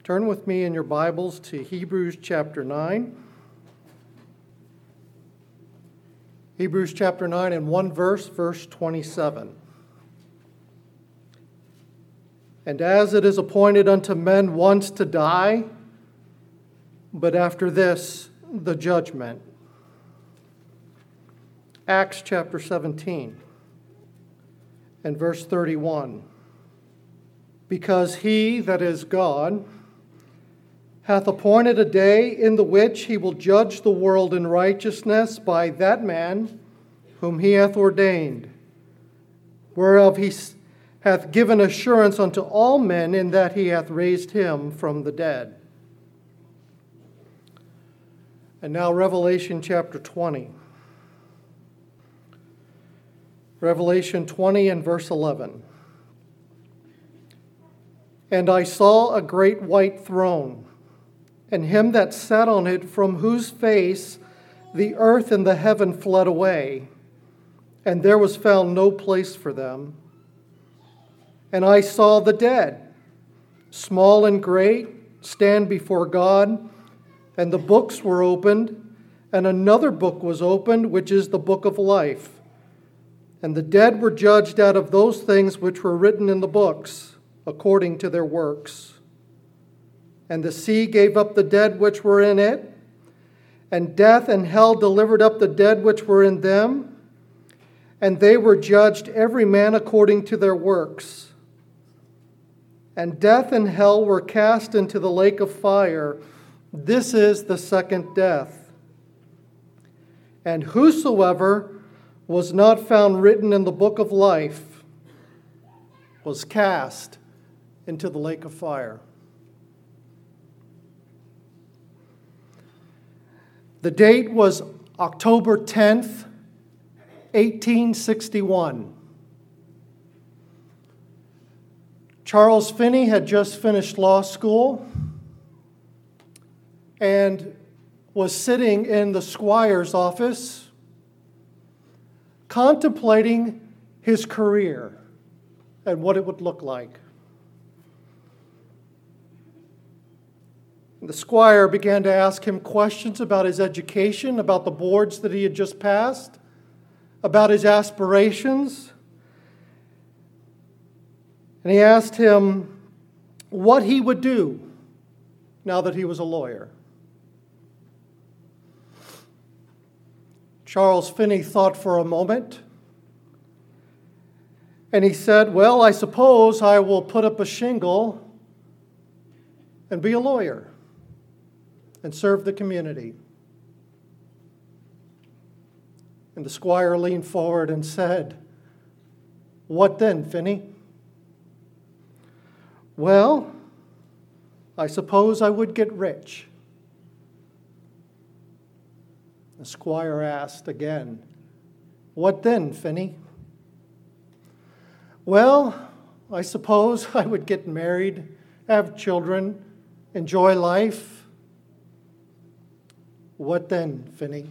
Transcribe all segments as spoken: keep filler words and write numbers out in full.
Turn with me in your Bibles to Hebrews chapter nine. Hebrews chapter nine and one verse, verse twenty-seven. And as it is appointed unto men once to die, but after this, the judgment. Acts chapter seventeen and verse thirty-one. Because he, that is God, hath appointed a day in the which he will judge the world in righteousness by that man whom he hath ordained, whereof he hath given assurance unto all men in that he hath raised him from the dead. And now Revelation chapter twenty. Revelation twenty and verse eleven. And I saw a great white throne, and him that sat on it, from whose face the earth and the heaven fled away, and there was found no place for them. And I saw the dead, small and great, stand before God, and the books were opened, and another book was opened, which is the book of life. And the dead were judged out of those things which were written in the books, according to their works. And the sea gave up the dead which were in it, and death and hell delivered up the dead which were in them, and they were judged every man according to their works. And death and hell were cast into the lake of fire. This is the second death. And whosoever was not found written in the book of life was cast into the lake of fire. The date was October tenth, eighteen sixty-one. Charles Finney had just finished law school and was sitting in the squire's office contemplating his career and what it would look like. The squire began to ask him questions about his education, about the boards that he had just passed, about his aspirations. And he asked him what he would do now that he was a lawyer. Charles Finney thought for a moment, and he said, "Well, I suppose I will put up a shingle and be a lawyer and serve the community." And the squire leaned forward and said, "What then, Finney?" "Well, I suppose I would get rich." The squire asked again, "What then, Finney?" "Well, I suppose I would get married, have children, enjoy life." "What then, Finney?"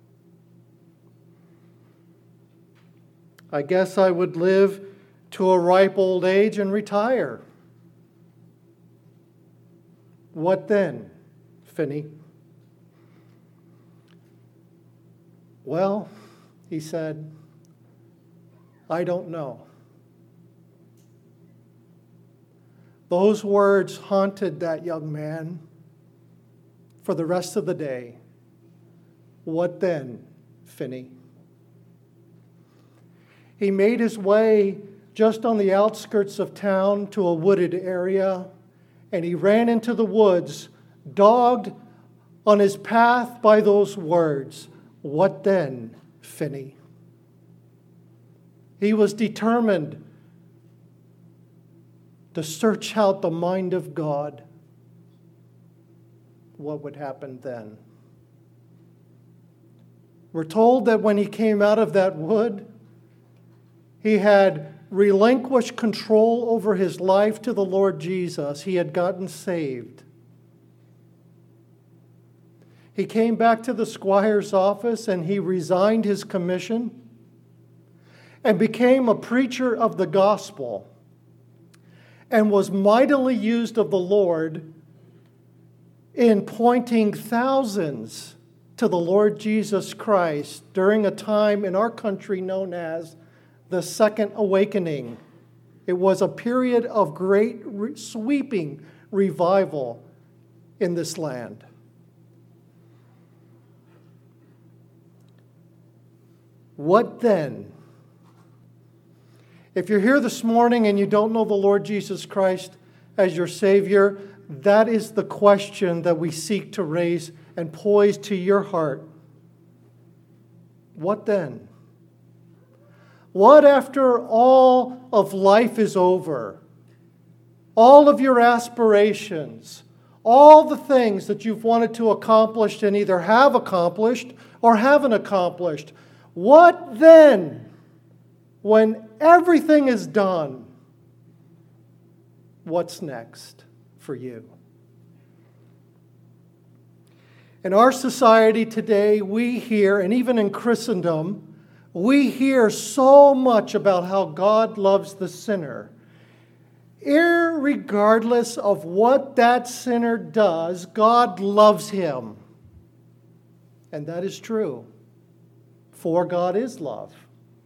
"I guess I would live to a ripe old age and retire." "What then, Finney?" "Well," he said, "I don't know." Those words haunted that young man for the rest of the day. What then, Finney? He made his way just on the outskirts of town to a wooded area, and he ran into the woods, dogged on his path by those words, "What then, Finney?" He was determined to search out the mind of God. What would happen then? We're told that when he came out of that wood, he had relinquished control over his life to the Lord Jesus. He had gotten saved. He came back to the squire's office and he resigned his commission and became a preacher of the gospel and was mightily used of the Lord in pointing thousands to the Lord Jesus Christ during a time in our country known as the Second Awakening. It was a period of great re- sweeping revival in this land. What then? If you're here this morning and you don't know the Lord Jesus Christ as your Savior, that is the question that we seek to raise and poise to your heart. What then? What after all of life is over? All of your aspirations, all the things that you've wanted to accomplish and either have accomplished or haven't accomplished. What then, when everything is done, what's next for you? In our society today, we hear, and even in Christendom, we hear so much about how God loves the sinner. Irregardless of what that sinner does, God loves him. And that is true. For God is love.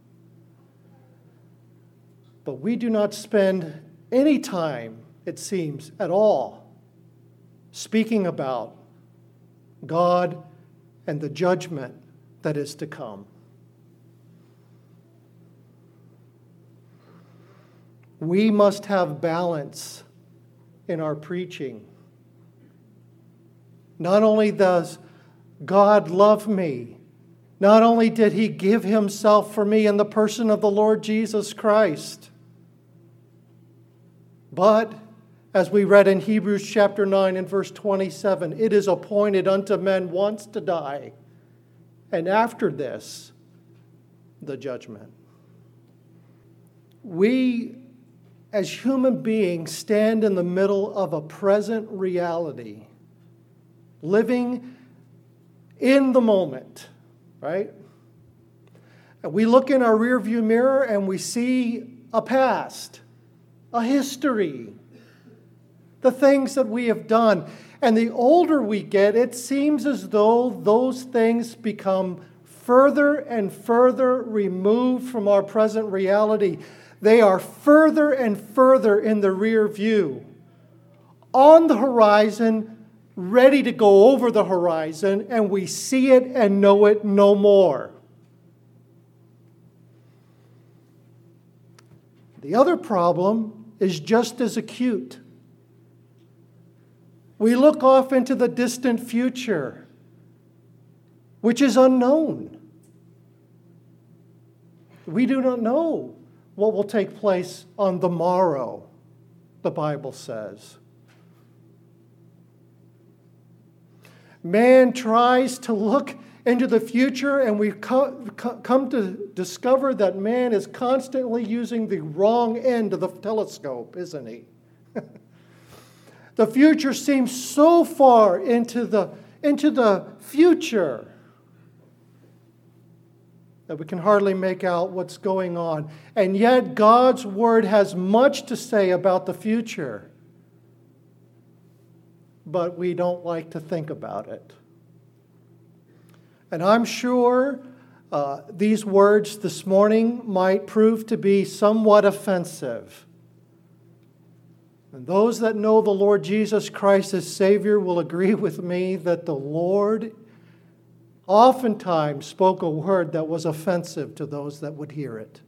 But we do not spend any time, it seems, at all speaking about God and the judgment that is to come. We must have balance in our preaching. Not only does God love me, not only did He give Himself for me in the person of the Lord Jesus Christ, but as we read in Hebrews chapter nine and verse twenty-seven, it is appointed unto men once to die, and after this, the judgment. We, as human beings, stand in the middle of a present reality, living in the moment, right? And we look in our rearview mirror and we see a past, a history, the things that we have done. And the older we get, it seems as though those things become further and further removed from our present reality. They are further and further in the rear view, on the horizon, ready to go over the horizon, and we see it and know it no more. The other problem is just as acute. We look off into the distant future, which is unknown. We do not know what will take place on the morrow, the Bible says. Man tries to look into the future, and we've come to discover that man is constantly using the wrong end of the telescope, isn't he? The future seems so far into the, into the future that we can hardly make out what's going on. And yet God's Word has much to say about the future, but we don't like to think about it. And I'm sure uh, these words this morning might prove to be somewhat offensive. And those that know the Lord Jesus Christ as Savior will agree with me that the Lord oftentimes spoke a word that was offensive to those that would hear it.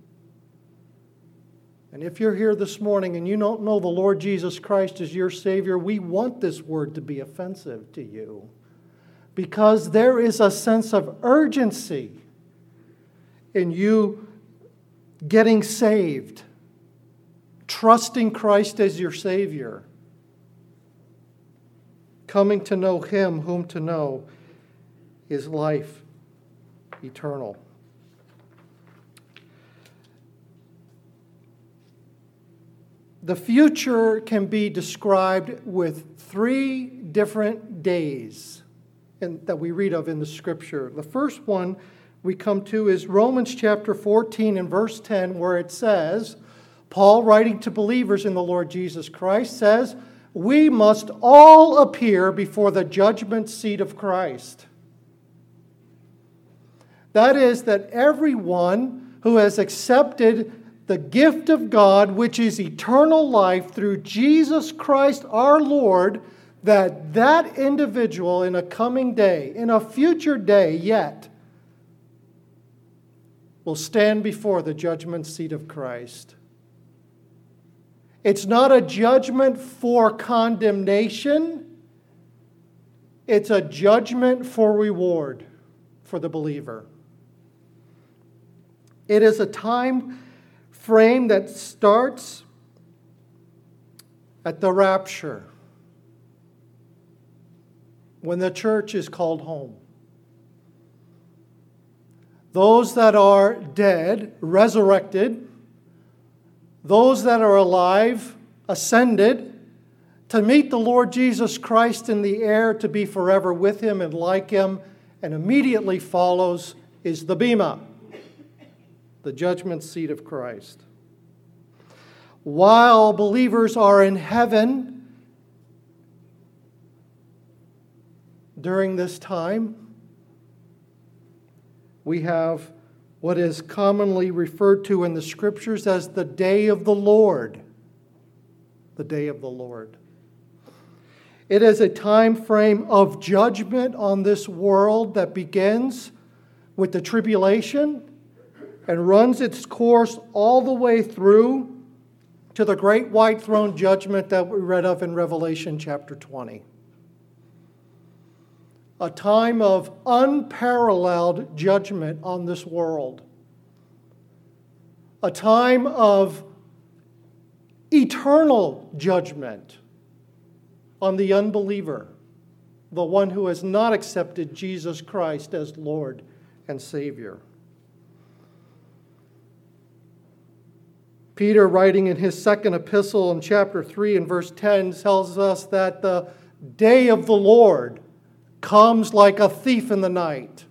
And if you're here this morning and you don't know the Lord Jesus Christ as your Savior, we want this word to be offensive to you, because there is a sense of urgency in you getting saved, trusting Christ as your Savior, coming to know Him whom to know is life eternal. The future can be described with three different days in, that we read of in the Scripture. The first one we come to is Romans chapter fourteen and verse ten, where it says, Paul, writing to believers in the Lord Jesus Christ, says, we must all appear before the judgment seat of Christ. That is, that everyone who has accepted the gift of God, which is eternal life through Jesus Christ our Lord, that that individual in a coming day, in a future day yet, will stand before the judgment seat of Christ. It's not a judgment for condemnation. It's a judgment for reward for the believer. It is a time frame that starts at the rapture, when the church is called home. Those that are dead, resurrected, those that are alive, ascended, to meet the Lord Jesus Christ in the air, to be forever with Him and like Him, and immediately follows is the Bema, the judgment seat of Christ. While believers are in heaven during this time, we have what is commonly referred to in the Scriptures as the day of the Lord. The day of the Lord. It is a time frame of judgment on this world that begins with the tribulation and runs its course all the way through to the great white throne judgment that we read of in Revelation chapter twenty. A time of unparalleled judgment on this world. A time of eternal judgment on the unbeliever, the one who has not accepted Jesus Christ as Lord and Savior. Peter, writing in his second epistle in chapter three and verse ten, tells us that the day of the Lord comes like a thief in the night.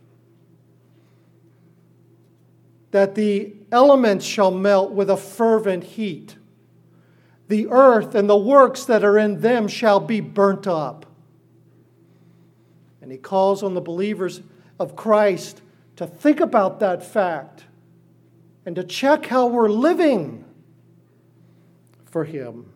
That the elements shall melt with a fervent heat. The earth and the works that are in them shall be burnt up. And he calls on the believers of Christ to think about that fact and to check how we're living for Him.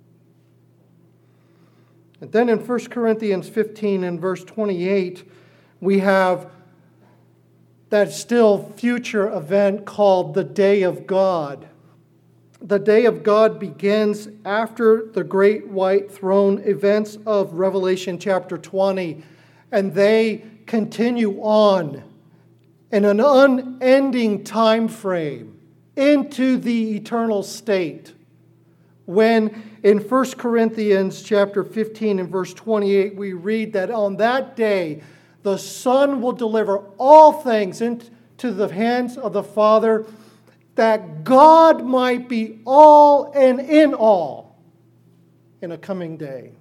And then in First Corinthians fifteen and verse twenty-eight, we have that still future event called the Day of God. The Day of God begins after the great white throne events of Revelation chapter twenty, and they continue on in an unending time frame into the eternal state. When in First Corinthians chapter fifteen and verse twenty-eight, we read that on that day, the Son will deliver all things into the hands of the Father, that God might be all and in all in a coming day.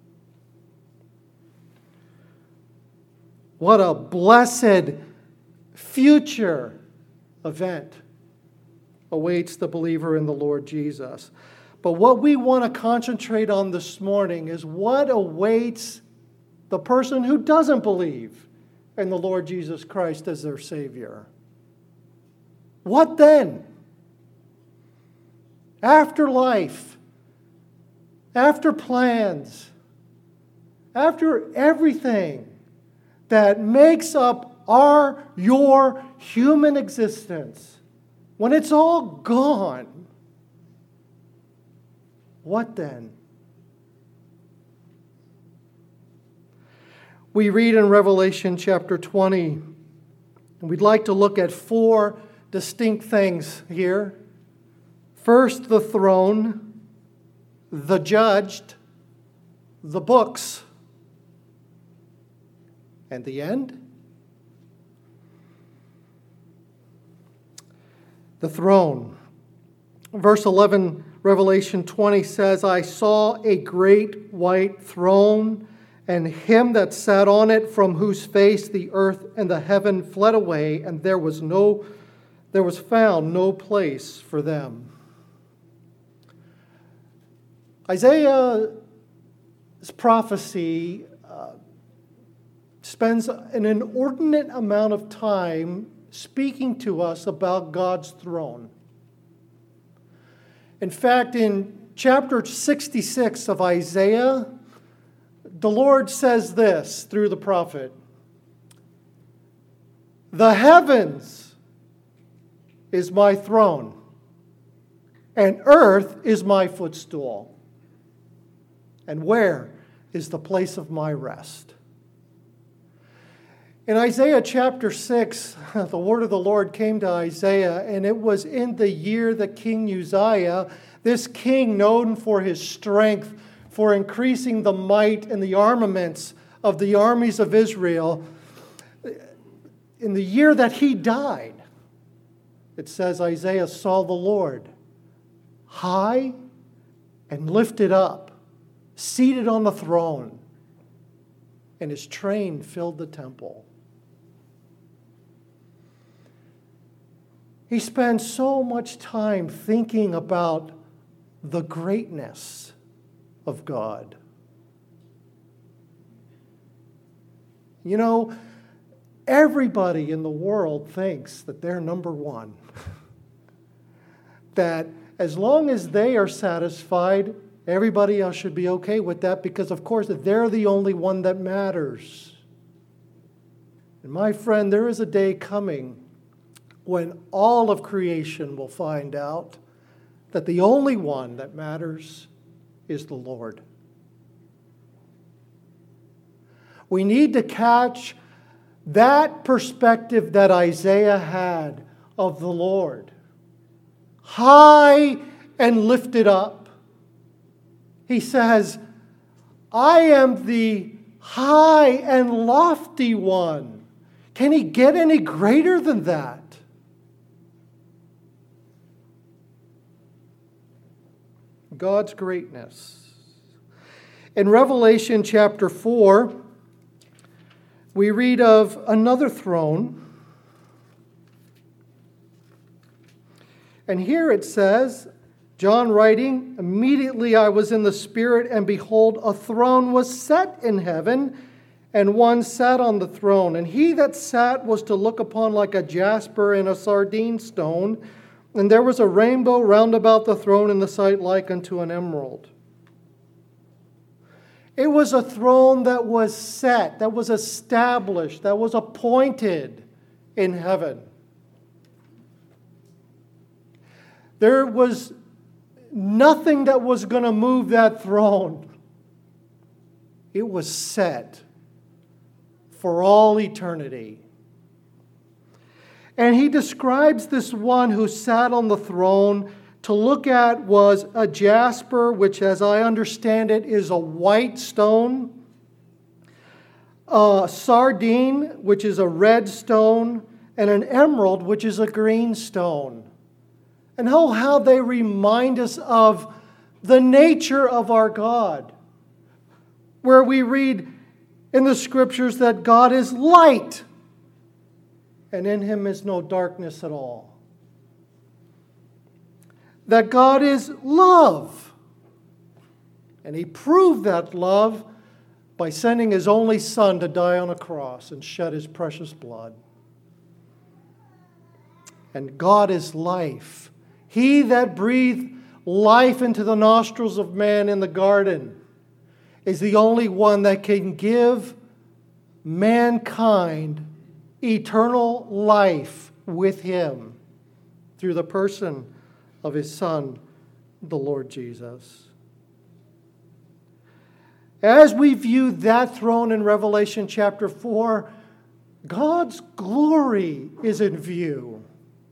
What a blessed future event awaits the believer in the Lord Jesus. But what we want to concentrate on this morning is what awaits the person who doesn't believe in the Lord Jesus Christ as their Savior. What then? After life, after plans, after everything that makes up our, your human existence, when it's all gone, what then? We read in Revelation chapter twenty, and we'd like to look at four distinct things here. First, the throne, the judged, the books, and the end. The throne. Verse eleven, Revelation twenty says, I saw a great white throne, and him that sat on it, from whose face the earth and the heaven fled away, and there was no, there was found no place for them. Isaiah this prophecy uh, spends an inordinate amount of time speaking to us about God's throne. In fact, in chapter sixty-six of Isaiah, the Lord says this through the prophet: "The heavens is my throne, and earth is my footstool. And where is the place of my rest?" In Isaiah chapter six, the word of the Lord came to Isaiah, and it was in the year that King Uzziah, this king known for his strength, for increasing the might and the armaments of the armies of Israel, in the year that he died, it says Isaiah saw the Lord high and lifted up, seated on the throne, and his train filled the temple. He spends so much time thinking about the greatness of God. You know, everybody in the world thinks that they're number one. That as long as they are satisfied, everybody else should be okay with that, because, of course, they're the only one that matters. And my friend, there is a day coming when all of creation will find out that the only one that matters is the Lord. We need to catch that perspective that Isaiah had of the Lord, high and lifted up. He says, "I am the high and lofty one." Can he get any greater than that? God's greatness. In Revelation chapter four, we read of another throne. And here it says, John writing, "Immediately I was in the Spirit, and behold, a throne was set in heaven, and one sat on the throne. And he that sat was to look upon like a jasper and a sardine stone. And there was a rainbow round about the throne, in the sight like unto an emerald." It was a throne that was set, that was established, that was appointed in heaven. There was nothing that was going to move that throne. It was set for all eternity. And he describes this one who sat on the throne to look at was a jasper, which, as I understand it, is a white stone. A sardine, which is a red stone. And an emerald, which is a green stone. And oh, how they remind us of the nature of our God. Where we read in the Scriptures that God is light, and in him is no darkness at all. That God is love. And he proved that love by sending his only Son to die on a cross and shed his precious blood. And God is life. He that breathed life into the nostrils of man in the garden is the only one that can give mankind eternal life with him through the person of his Son, the Lord Jesus. As we view that throne in Revelation chapter four, God's glory is in view.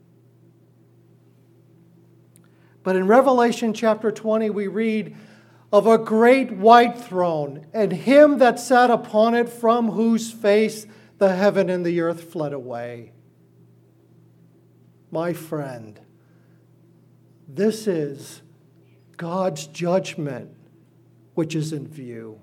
But in Revelation chapter twenty, we read of a great white throne, and him that sat upon it, from whose face the heaven and the earth fled away. My friend, this is God's judgment which is in view.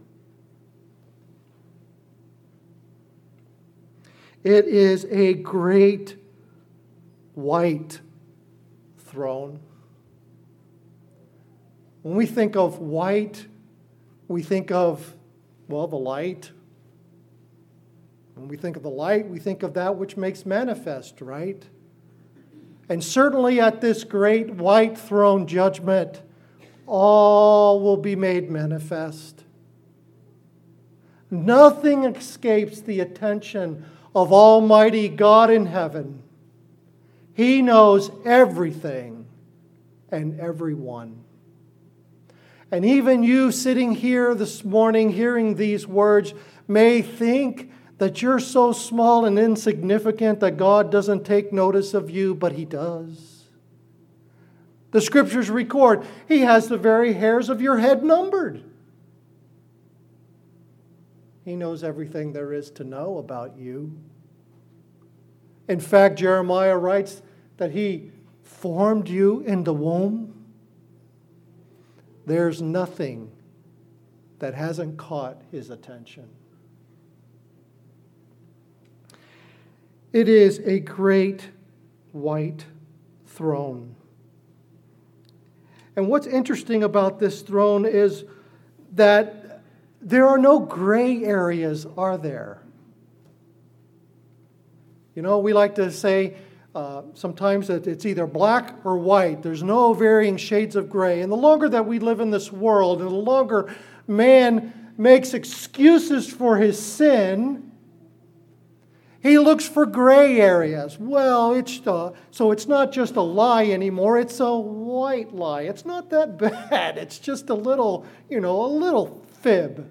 It is a great white throne. When we think of white, we think of Well, the light. When we think of the light, we think of that which makes manifest, right? And certainly at this great white throne judgment, all will be made manifest. Nothing escapes the attention of Almighty God in heaven. He knows everything and everyone. And even you sitting here this morning hearing these words may think that you're so small and insignificant that God doesn't take notice of you, but He does. The Scriptures record He has the very hairs of your head numbered. He knows everything there is to know about you. In fact, Jeremiah writes that He formed you in the womb. There's nothing that hasn't caught His attention. It is a great white throne. And what's interesting about this throne is that there are no gray areas, are there? You know, we like to say uh, sometimes that it's either black or white. There's no varying shades of gray. And the longer that we live in this world, and the longer man makes excuses for his sin, he looks for gray areas. Well, it's uh, so it's not just a lie anymore. It's a white lie. It's not that bad. It's just a little, you know, a little fib.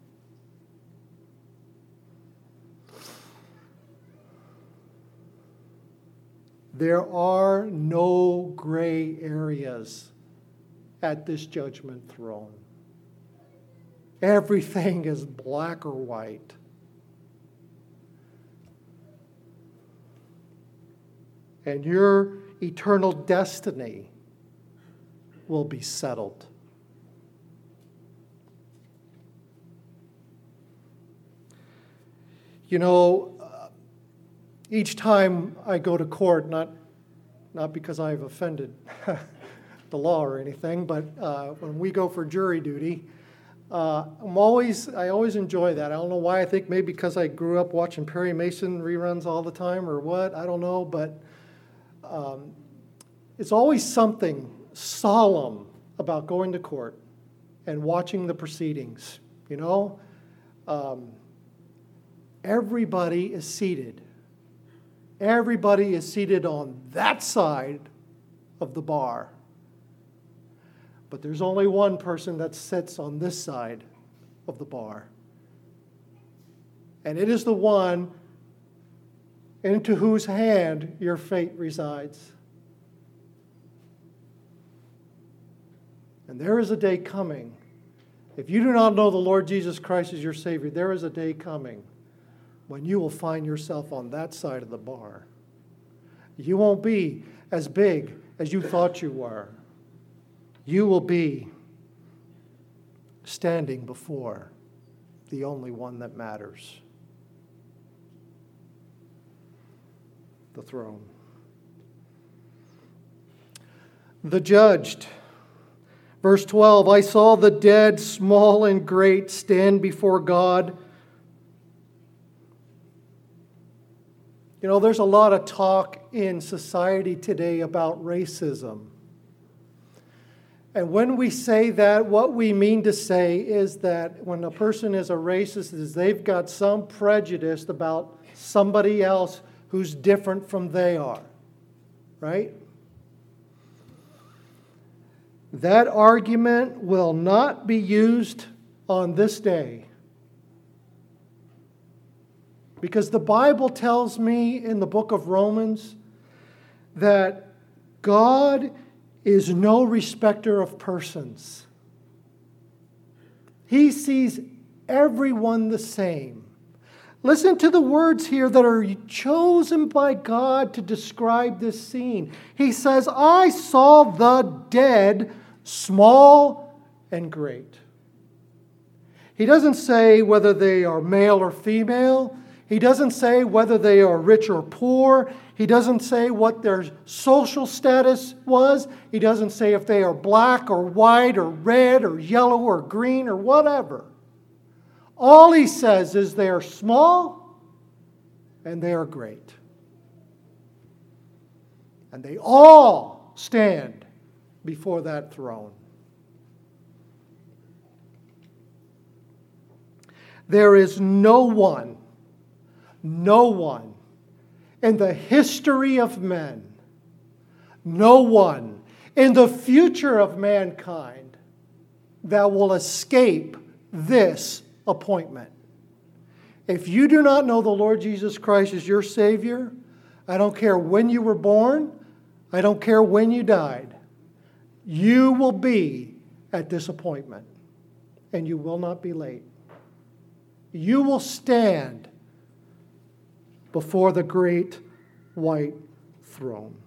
There are no gray areas at this judgment throne. Everything is black or white. And your eternal destiny will be settled. You know, each time I go to court, not, not because I've offended the law or anything, but uh, when we go for jury duty, uh, I'm always, I always enjoy that. I don't know why. I think maybe because I grew up watching Perry Mason reruns all the time or what. I don't know, but um, it's always something solemn about going to court and watching the proceedings. You know, um, everybody is seated. Everybody is seated on that side of the bar. But there's only one person that sits on this side of the bar. And it is the one into whose hand your fate resides. And there is a day coming. If you do not know the Lord Jesus Christ as your Savior, there is a day coming when you will find yourself on that side of the bar. You won't be as big as you thought you were. You will be standing before the only one that matters, the throne. The judged. Verse twelve, I saw the dead, small and great, stand before God. You know, there's a lot of talk in society today about racism. And when we say that, what we mean to say is that when a person is a racist, is they've got some prejudice about somebody else who's different from they are. Right? That argument will not be used on this day. Because the Bible tells me in the book of Romans that God is no respecter of persons. He sees everyone the same. Listen to the words here that are chosen by God to describe this scene. He says, I saw the dead, small and great. He doesn't say whether they are male or female. He doesn't say whether they are rich or poor. He doesn't say what their social status was. He doesn't say if they are black or white or red or yellow or green or whatever. All he says is they are small and they are great. And they all stand before that throne. There is no one, no one in the history of men, no one in the future of mankind that will escape this appointment. If you do not know the Lord Jesus Christ as your Savior, I don't care when you were born, I don't care when you died, you will be at this appointment, and you will not be late. You will stand before the great white throne.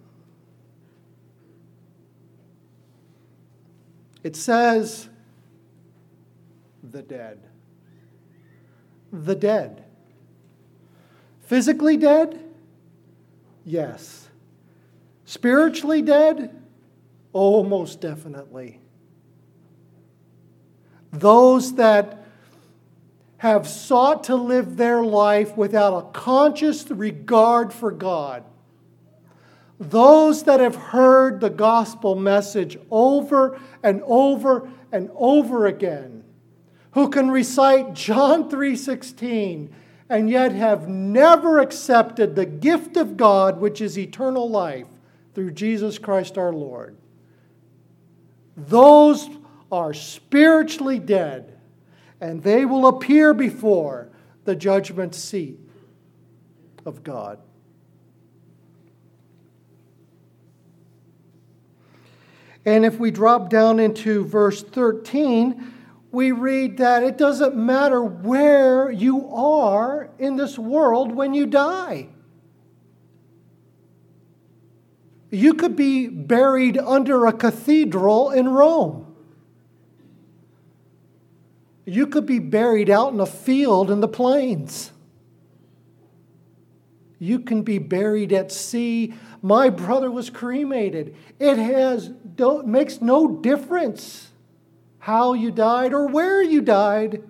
It says, the dead. The dead. Physically dead? Yes. Spiritually dead? Oh, most definitely. Those that have sought to live their life without a conscious regard for God. Those that have heard the gospel message over and over and over again, who can recite John three sixteen and yet have never accepted the gift of God, which is eternal life through Jesus Christ our Lord. Those are spiritually dead, and they will appear before the judgment seat of God. And if we drop down into verse thirteen, we read that it doesn't matter where you are in this world when you die. You could be buried under a cathedral in Rome. You could be buried out in a field in the plains. You can be buried at sea. My brother was cremated. It has makes no difference how you died or where you died.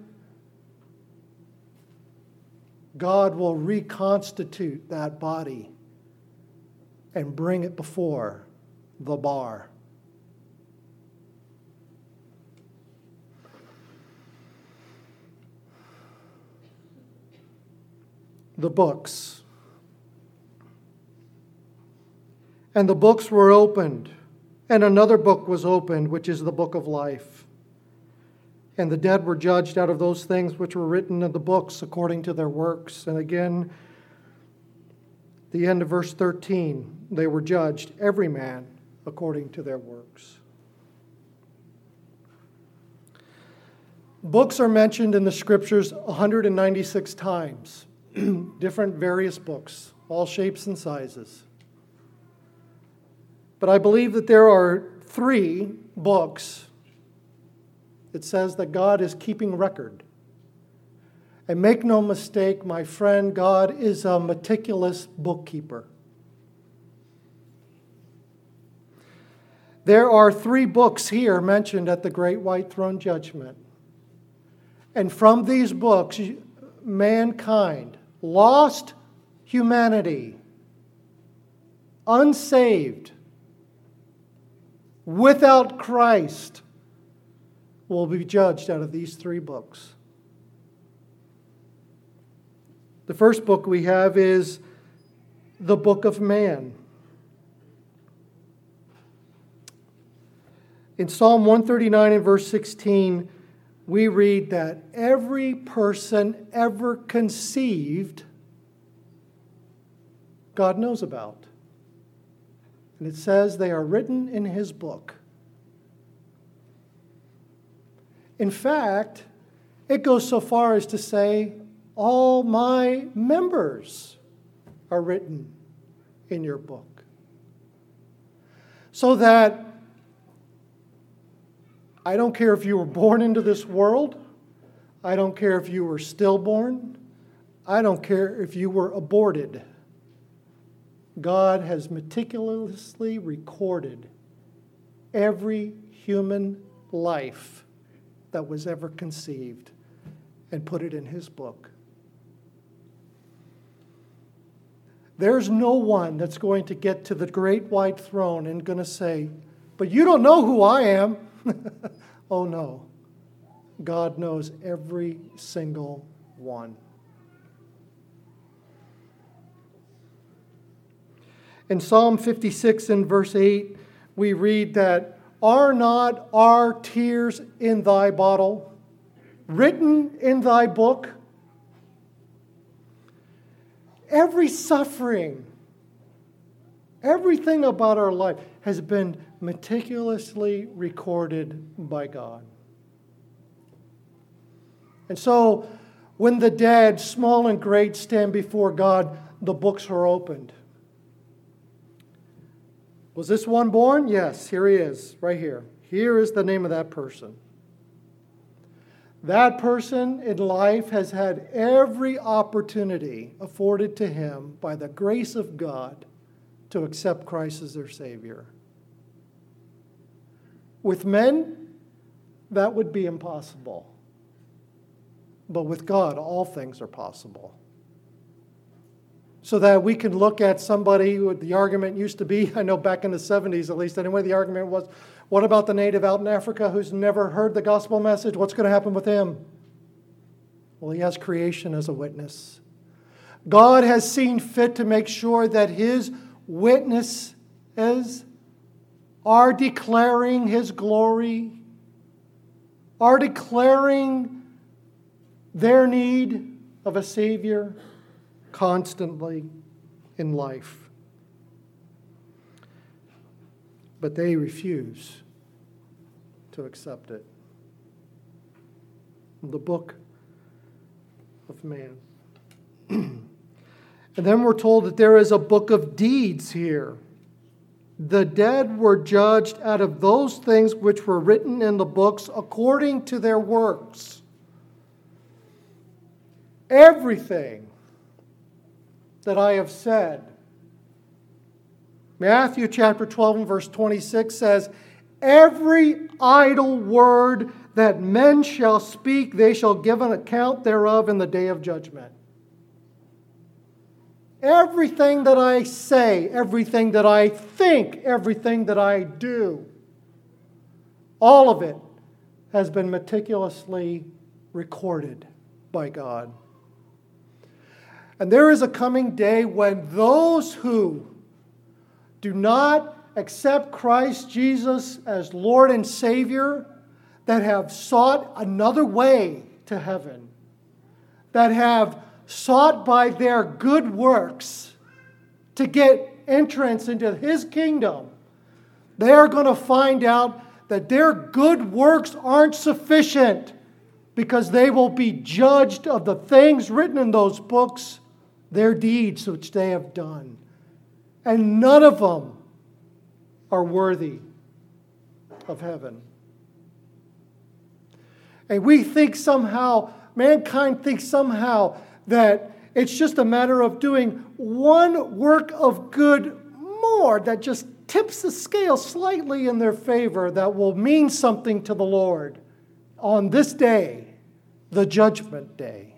God will reconstitute that body and bring it before the bar. The books. And the books were opened, and another book was opened, which is the book of life. And the dead were judged out of those things which were written in the books according to their works. And again, the end of verse thirteen, they were judged, every man according to their works. Books are mentioned in the scriptures one hundred ninety-six times. Different various books, all shapes and sizes. But I believe that there are three books. It says that God is keeping record. And make no mistake, my friend, God is a meticulous bookkeeper. There are three books here mentioned at the Great White Throne Judgment. And from these books, mankind, lost humanity, unsaved, without Christ, will be judged out of these three books. The first book we have is the Book of Man. In Psalm one thirty-nine and verse sixteen, we read that every person ever conceived, God knows about. And it says they are written in His book. In fact, it goes so far as to say, all my members are written in your book. So that I don't care if you were born into this world. I don't care if you were stillborn. I don't care if you were aborted. God has meticulously recorded every human life that was ever conceived. and put it in his book. There's no one that's going to get to the great white throne and going to say, but you don't know who I am. Oh no. God knows every single one. In Psalm fifty-six in verse eight, we read that, are not our tears in thy bottle, written in thy book? Every suffering, everything about our life has been meticulously recorded by God. And so, when the dead, small and great, stand before God, the books are opened. Was this one born? Yes, here he is, right here. Here is the name of that person. That person in life has had every opportunity afforded to him by the grace of God to accept Christ as their Savior. With men, that would be impossible. But with God, all things are possible. So that we can look at somebody who the argument used to be, I know back in the seventies at least, anyway, the argument was, what about the native out in Africa who's never heard the gospel message? What's going to happen with him? Well, he has creation as a witness. God has seen fit to make sure that his witnesses are declaring his glory, are declaring their need of a Savior constantly in life. But they refuse to accept it. The book of man. And then we're told that there is a book of deeds here. The dead were judged out of those things which were written in the books according to their works. Everything that I have said. Matthew chapter twelve and verse twenty-six says, every idle word that men shall speak, they shall give an account thereof in the day of judgment. Everything that I say, everything that I think, everything that I do, all of it has been meticulously recorded by God. And there is a coming day when those who do not accept Christ Jesus as Lord and Savior, that have sought another way to heaven, that have sought by their good works to get entrance into his kingdom, they are going to find out that their good works aren't sufficient, because they will be judged of the things written in those books, their deeds which they have done. And none of them are worthy of heaven. And we think somehow, mankind thinks somehow that it's just a matter of doing one work of good more that just tips the scale slightly in their favor, that will mean something to the Lord on this day, the judgment day.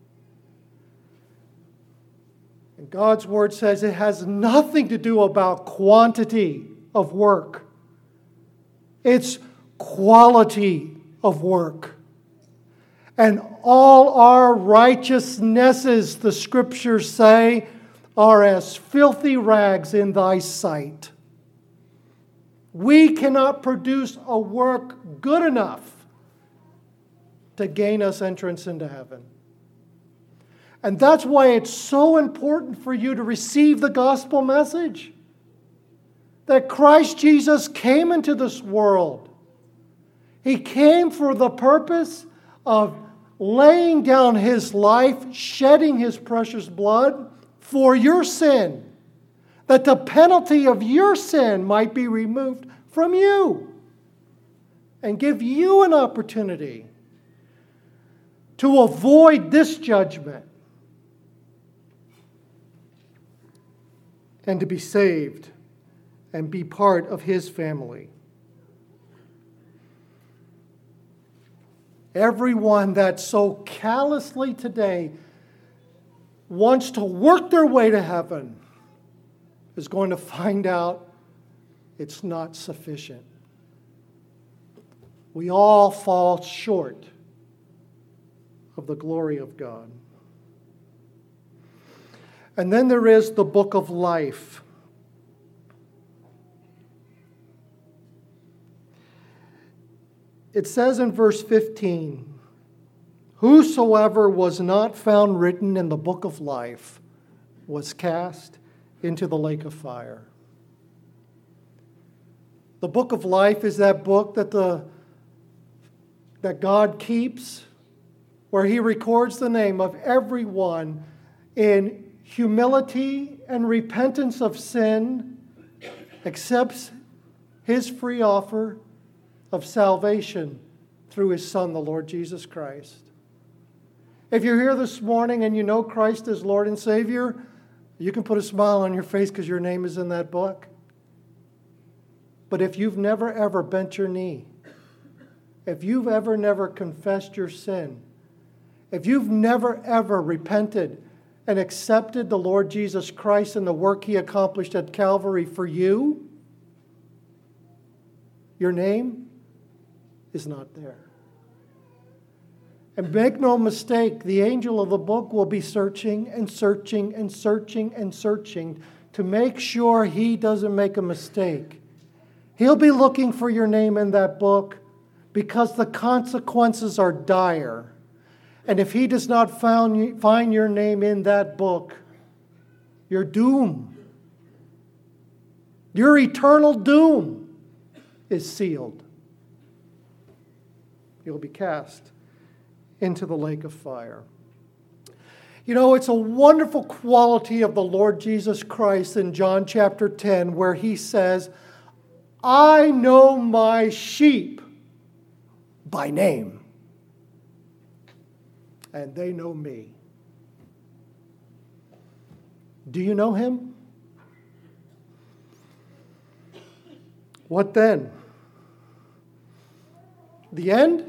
And God's word says it has nothing to do about quantity of work. It's quality of work. And all our righteousnesses, the scriptures say, are as filthy rags in thy sight. We cannot produce a work good enough to gain us entrance into heaven. And that's why it's so important for you to receive the gospel message. That Christ Jesus came into this world. He came for the purpose of laying down his life, shedding his precious blood for your sin, that the penalty of your sin might be removed from you and give you an opportunity to avoid this judgment and to be saved and be part of his family. Everyone that so callously today wants to work their way to heaven is going to find out it's not sufficient. We all fall short of the glory of God. And then there is the book of life. It says in verse fifteen, whosoever was not found written in the book of life was cast into the lake of fire. The book of life is that book that the that God keeps, where He records the name of everyone in humility and repentance of sin, accepts His free offer of salvation through His Son, the Lord Jesus Christ. If you're here this morning and you know Christ as Lord and Savior, you can put a smile on your face because your name is in that book. But if you've never ever bent your knee, if you've ever never confessed your sin, if you've never ever repented and accepted the Lord Jesus Christ and the work He accomplished at Calvary for you, your name is not there. And make no mistake, the angel of the book will be searching and searching and searching and searching to make sure he doesn't make a mistake. He'll be looking for your name in that book because the consequences are dire. And if he does not found, find your name in that book, your doom, your eternal doom is sealed. You'll be cast into the lake of fire. You know, it's a wonderful quality of the Lord Jesus Christ in John chapter ten where He says, I know my sheep by name, and they know me. Do you know Him? What then? The end?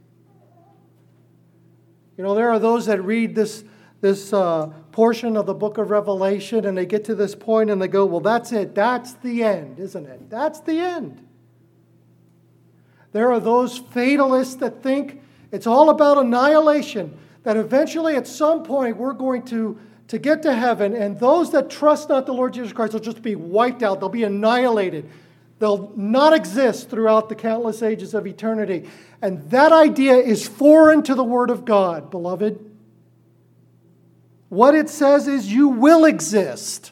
You know, there are those that read this, this uh, portion of the book of Revelation and they get to this point and they go, well, that's it. That's the end, isn't it? That's the end. There are those fatalists that think it's all about annihilation, that eventually at some point we're going to, to get to heaven, and those that trust not the Lord Jesus Christ will just be wiped out. They'll be annihilated. They'll not exist throughout the countless ages of eternity. And that idea is foreign to the Word of God, beloved. What it says is you will exist.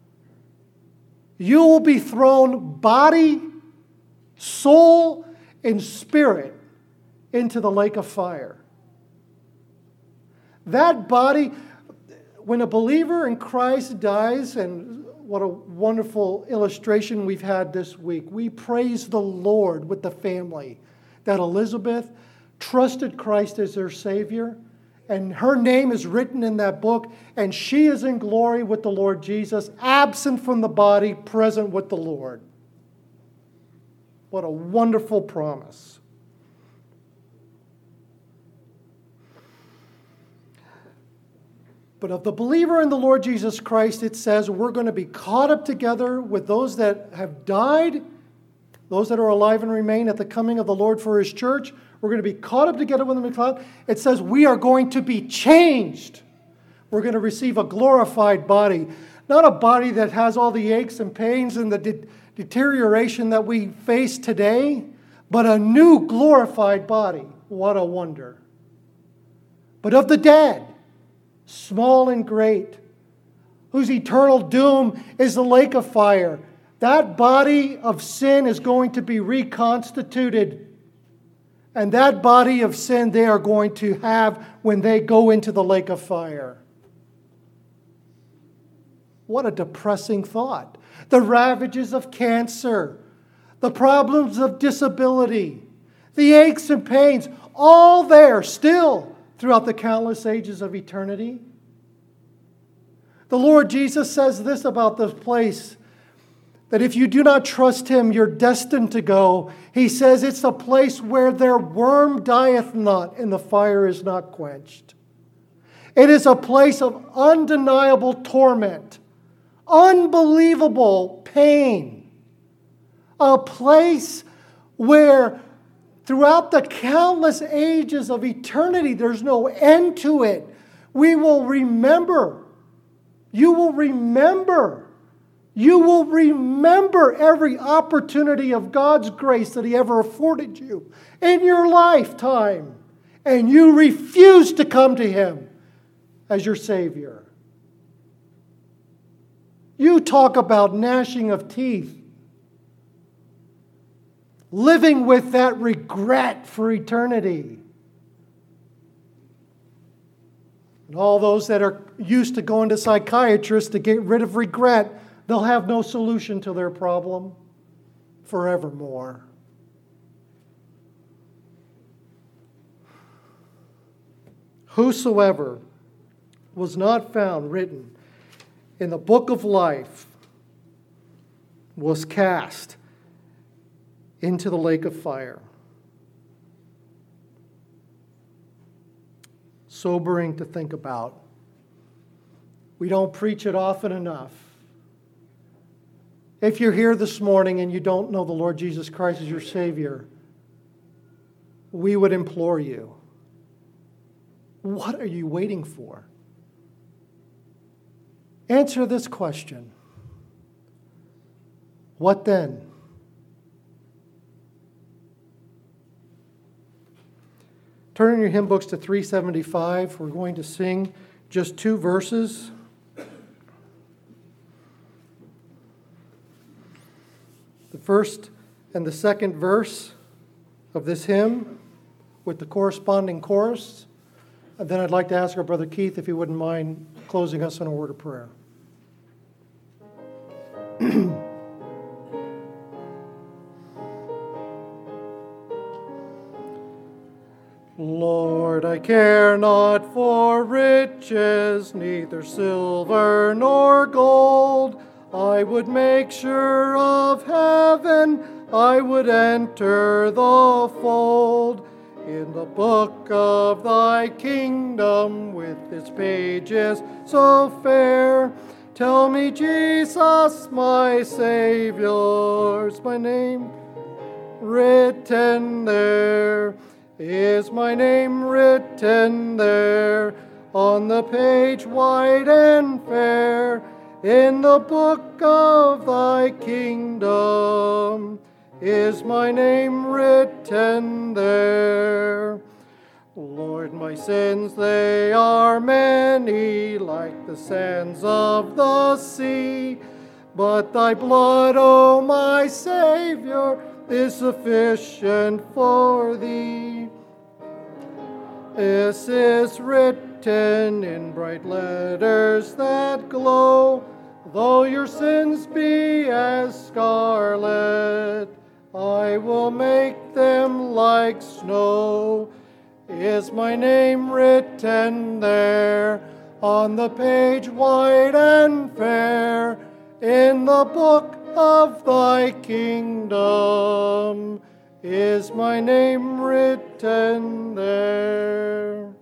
You will be thrown body, soul, and spirit into the lake of fire. That body, when a believer in Christ dies, and what a wonderful illustration we've had this week. We praise the Lord with the family that Elizabeth trusted Christ as their Savior, and her name is written in that book, and she is in glory with the Lord Jesus, absent from the body, present with the Lord. What a wonderful promise. But of the believer in the Lord Jesus Christ, it says we're going to be caught up together with those that have died, those that are alive and remain at the coming of the Lord for His church. We're going to be caught up together with them in the cloud. It says we are going to be changed. We're going to receive a glorified body. Not a body that has all the aches and pains and the de- deterioration that we face today, but a new glorified body. What a wonder. But of the dead, small and great, whose eternal doom is the lake of fire. That body of sin is going to be reconstituted. And that body of sin they are going to have when they go into the lake of fire. What a depressing thought. The ravages of cancer, the problems of disability, the aches and pains, all there still throughout the countless ages of eternity. The Lord Jesus says this about this place. that if you do not trust him, you're destined to go. He says it's a place where their worm dieth not and the fire is not quenched. It is a place of undeniable torment, unbelievable pain, a place where throughout the countless ages of eternity, there's no end to it. We will remember. You will remember. You will remember every opportunity of God's grace that he ever afforded you in your lifetime. And you refuse to come to him as your Savior. You talk about gnashing of teeth. Living with that regret for eternity. And all those that are used to going to psychiatrists to get rid of regret, they'll have no solution to their problem forevermore. Whosoever was not found written in the book of life was cast into the lake of fire. Sobering to think about. We don't preach it often enough. If you're here this morning and you don't know the Lord Jesus Christ as your Savior, we would implore you, what are you waiting for? Answer this question. What then? Turn in your hymn books to three seventy-five. We're going to sing just two verses. The first and the second verse of this hymn with the corresponding chorus. And then I'd like to ask our brother Keith if he wouldn't mind closing us in a word of prayer. Lord, I care not for riches, neither silver nor gold. I would make sure of heaven, I would enter the fold. In the book of thy kingdom, with its pages so fair, tell me, Jesus, my Savior's my name written there. Is my name written there on the page white and fair, in the book of thy kingdom? Is my name written there? Lord, my sins, they are many, like the sands of the sea. But thy blood, O my Savior, is sufficient for thee. This is written in bright letters that glow. Though your sins be as scarlet, I will make them like snow. Is my name written there on the page white and fair, in the book of thy kingdom? Is my name written there?